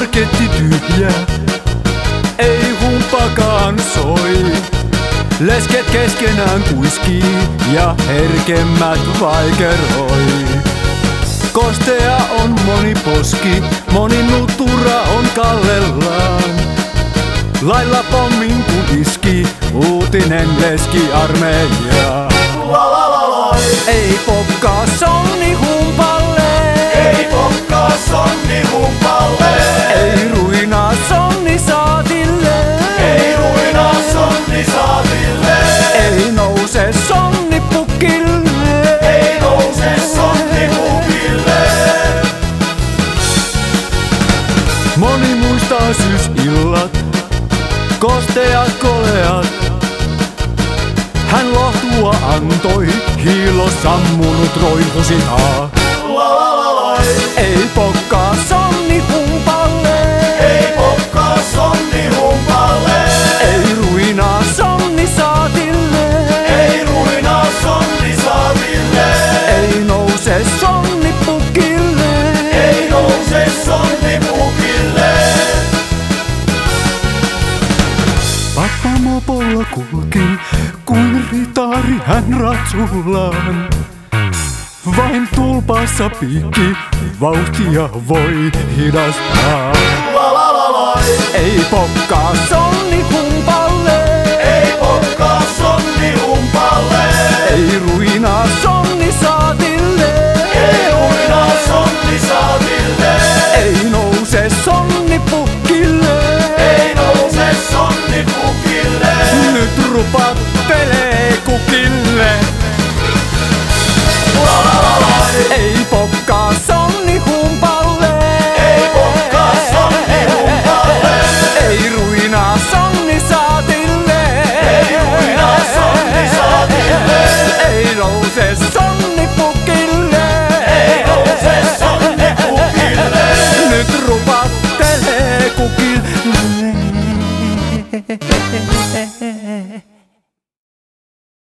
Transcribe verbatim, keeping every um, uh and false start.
paketti tyhjä, ei humpakaan soi. Lesket keskenään kuiskii ja herkemmät vaikeroi. Kostea on moni poski, moni nutura on kallellaan. Lailla pommin kun iski, uutinen leskiarmeijaa. Ei pokkaa sonni humpalle, Ei pokkaa sonni humpalle, ei ruinaa sonni saatille, ei ruinaa sonni saatille, ei nouse sonni pukille, ei nouse sonni pukille. Moni muistaa syysillat, kosteat koleat. Hän lohtua antoi, hiilo sammunut roihusitaa. Ei pokkaa sonni humpalle, Ei pokkaa sonni humpalle, ei ruinaa sonni saatille, ei ruinaa sonni saatille, ei nouse sonni pukille. ei nouse sonni pukille. Pappa mopolla kulki, kuin ritaari hän ratsullaan. Vain tulpassa piikki, vauhtia voi hidastaa. La la la la, Ei pokkaa sonni humpalle,